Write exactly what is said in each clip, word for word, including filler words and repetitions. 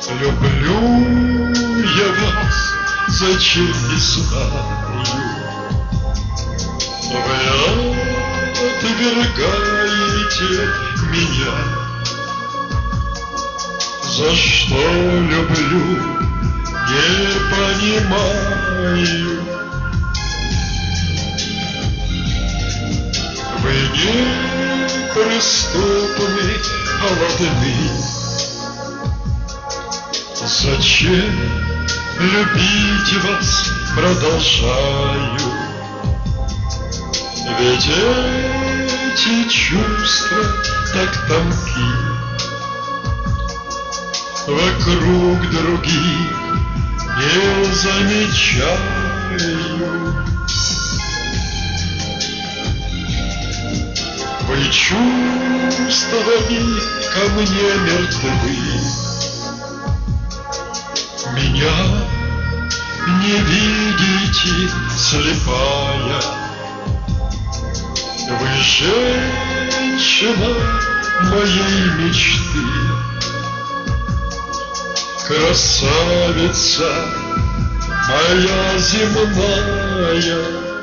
Люблю я вас, зачем не знаю. Вы отвергаете меня. За что люблю, не понимаю. Вы неприступны, холодны. Зачем любить вас продолжаю? Ведь эти чувства так тонки. Вокруг других не замечаю. Вы чувствами ко мне мертвы. Меня не видите, слепая. Вы женщина моей мечты, красавица моя земная.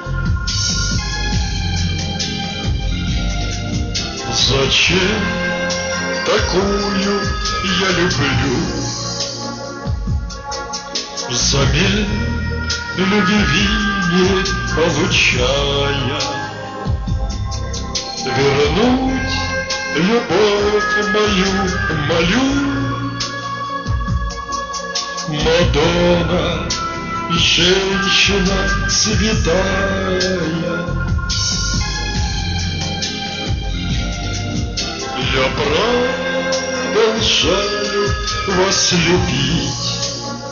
Зачем такую я люблю? Взамен любви не получая. Вернуть любовь мою молю. Мадонна, женщина святая. Я продолжаю вас любить,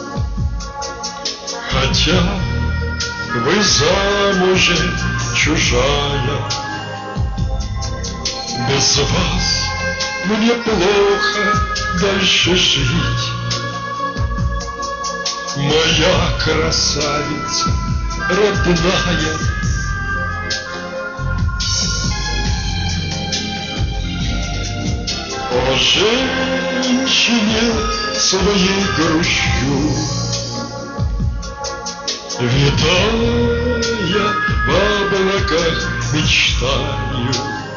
хотя вы замужем чужая. Без вас мне плохо дальше жить. Моя красавица родная. О женщине своей грущу, витая в облаках мечтаю.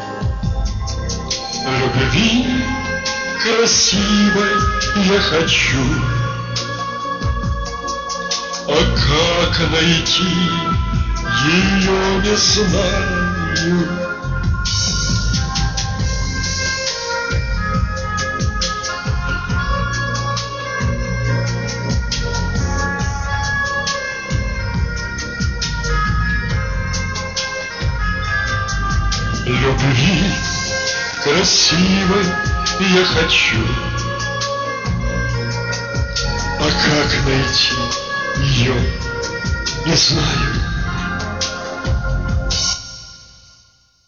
Любви красивой я хочу. А как найти ее, не знаю. Любви красивой я хочу. А как найти ее, не знаю.